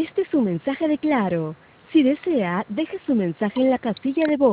Este es su mensaje de Claro. Si desea, deje su mensaje en la casilla de voz.